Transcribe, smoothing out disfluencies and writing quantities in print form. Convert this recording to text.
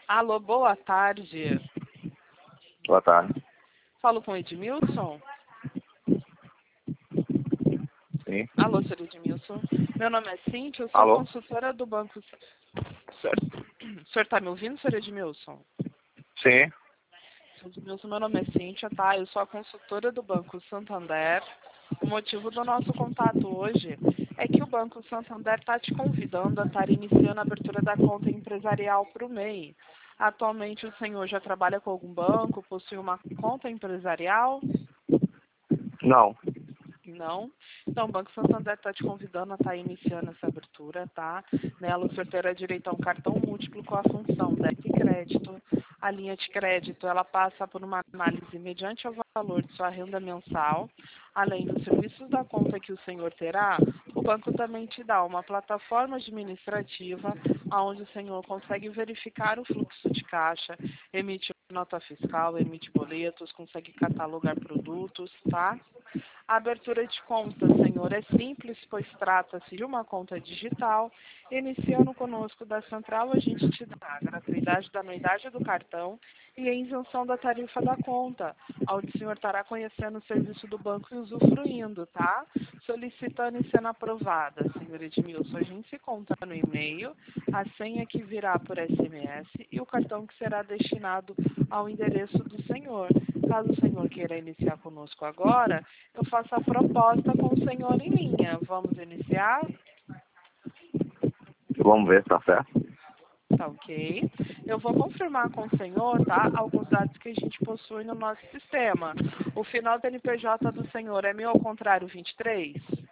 Alô, boa tarde. Boa tarde. Falo com Edmilson? Sim. Alô, senhor Edmilson. Meu nome é Cíntia, eu sou Alô? consultora do Banco... O senhor está me ouvindo, senhor Edmilson? Sim. Senhor Edmilson, meu nome é Cíntia, tá? Eu sou a consultora do Banco Santander. O motivo do nosso contato hoje é que o Banco Santander está te convidando a estar iniciando a abertura da conta empresarial para o MEI. Atualmente, o senhor já trabalha com algum banco, possui uma conta empresarial? Não. Não. Então, o Banco Santander está te convidando a estar iniciando essa abertura, tá? Nela, o senhor terá direito a um cartão múltiplo com a função débito e crédito. A linha de crédito, ela passa por uma análise mediante o valor de sua renda mensal. Além dos serviços da conta que o senhor terá, o banco também te dá uma plataforma administrativa onde o senhor consegue verificar o fluxo de caixa, emite nota fiscal, emite boletos, consegue catalogar produtos, tá? A abertura de conta, senhor, é simples, pois trata-se de uma conta digital. Iniciando conosco da Central, a gente te dá a gratuidade da anuidade do cartão e a isenção da tarifa da conta, onde o senhor estará conhecendo o serviço do banco e usufruindo, tá? Solicitando e sendo aprovada, senhor Edmilson, a gente se conta no e-mail, a senha que virá por SMS e o cartão que será destinado ao endereço do senhor. Caso o senhor queira iniciar conosco agora, eu faço a proposta com o senhor em linha. Vamos iniciar? Vamos ver se tá certo. Tá ok. Eu vou confirmar com o senhor, tá? Alguns dados que a gente possui no nosso sistema. O final do NPJ do senhor é 1000 ao contrário 23?